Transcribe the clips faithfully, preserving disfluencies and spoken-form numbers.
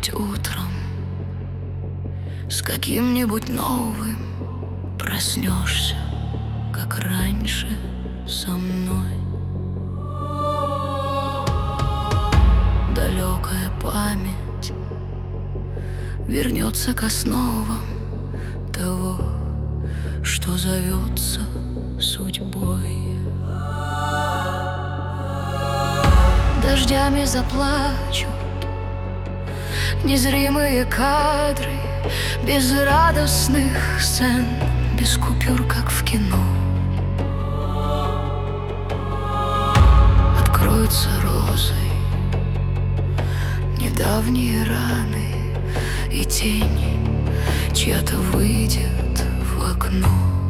когда-нибудь утром с каким-нибудь новым проснешься, как раньше со мной. Далекая память вернется к основам того, что зовется судьбой. Дождями заплачут незримые кадры безрадостных сцен, без купюр, как в кино. Откроются розой недавние раны, и тень чья-то выйдет в окно.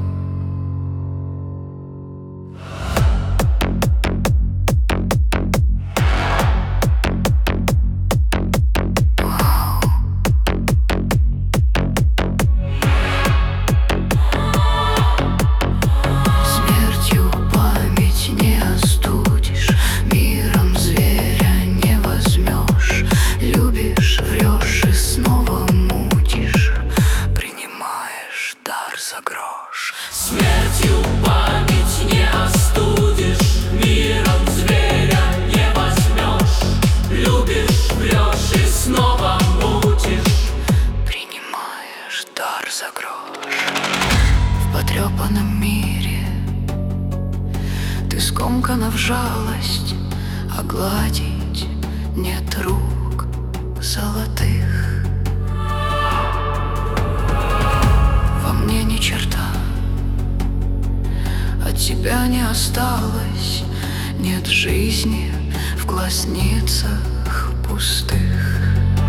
За грош. Смертью память не остудишь, миром зверя не возьмешь. Любишь, врешь и снова мутишь, принимаешь дар за грош. В потрепанном мире ты скомкана в жалость, а гладить нет рук золотых. Мне ни черта от тебя не осталось, нет жизни в глазницах пустых.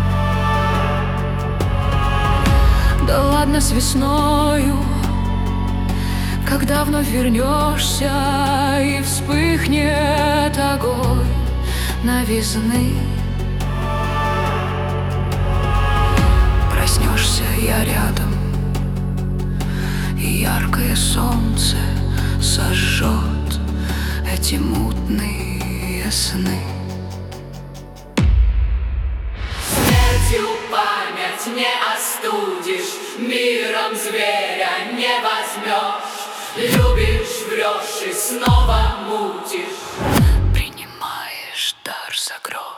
Да ладно с весною, когда вновь вернешься и вспыхнет огонь новизны. Проснешься я рядом, и яркое солнце сожжет эти мутные сны. Смертью память не остудишь, миром зверя не возьмешь. Любишь, врешь и снова мутишь, принимаешь дар за грош.